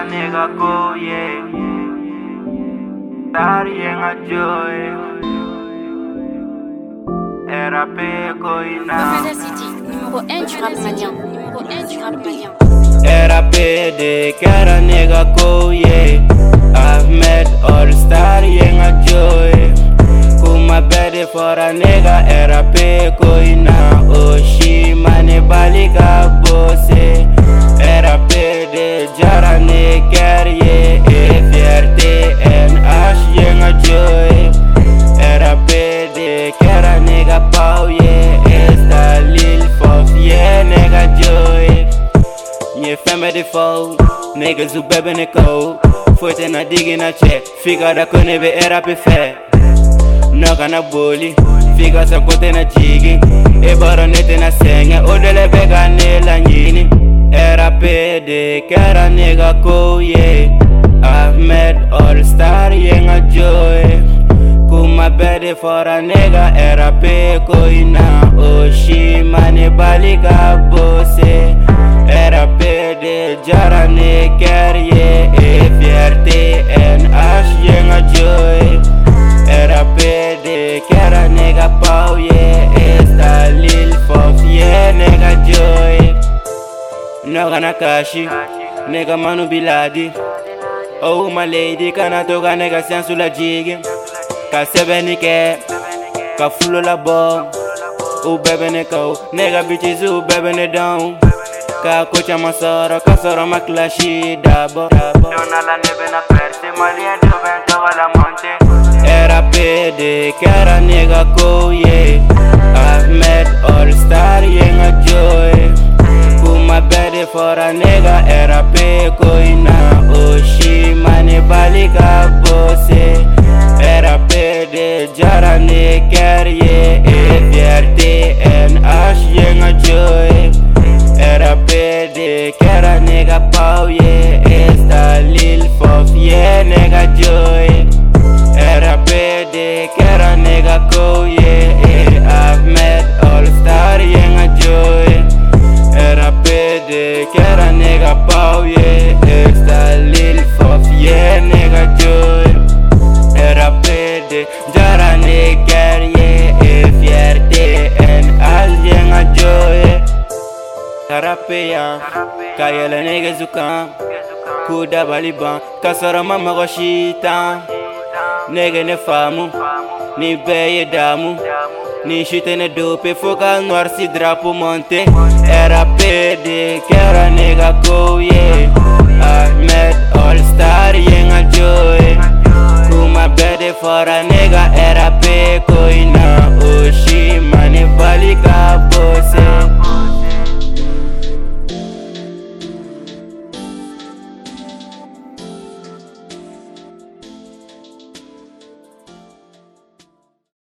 nigga go, yeah. Darien a joy. RAP Koina. Numéro 1 du rap malien. Numéro 1 du rap malien. RAPD, cara nigga go, yeah. Ahmed All Star, yang a joy. Kuma bede for a nigga, RAP Koina. Oshi mane balika bose. RAPD, jara ne carrier. Fierté NH, yang a joy. RAPD, cara nigga pau, yeah. Esta lil fof, yeah, nigga joy. Nye femme de fout, niggas who bebe ne kou. Fote na digi na check, figa da kone be RAP fe. Noga na boli, figa sa kote na jigi. E baro nete na senga, odele bega ne la njini. RAPD, kera nigga kou, yeah. Ahmed All Star, yenga joy. Kuma bede for a nigga, RAP Koina. Oshi mane balika bose. RAPD, jara ne carrier. Fierté NH, yenga joy. RAPD, kera nigga pau, yeah. Esta lil fof, yeah, nigga joy. Noga na kashi, nigga manu biladi. Oh my lady, kana toga nigga siansu la jigi. Ka sebe ni ke, ka fulo la bom. U bebe ne kou, nigga bitches u bebe ne down. Ka kocha masoro, ka soro ma clashi dabo. Dona la nebe na perse, malien de ben kawa la monte. RAPD, kera nigga kou, yeah. Ahmed All Star, yenga joy. Kuma bede for a nigga, RAP Koina. Oshi mane balika bose. RAPD, jara ne carrier. Fierté NH, yenga joy. RAPD, kera nigga pau, yeah. Esta lil fof, yeah, nigga joy. RAPD, kera nigga go, yeah. Ahmed All Star, yenga joy. RAPD, kera nigga pau, yeah. Esta lil fof, yeah, nigga joy. RAPD, jara ne carrier. Fierté NH, yenga joy. Karapeya, kayele nege zukam. Kuda baliban, kasoro mama goshita. Nege ne famu, ni beye damu. Ni chute ne dope, focal noir si drapo monte. RAPD, kera nega go, yeah. Ahmed All Star, yenga joy. Kuma bede for a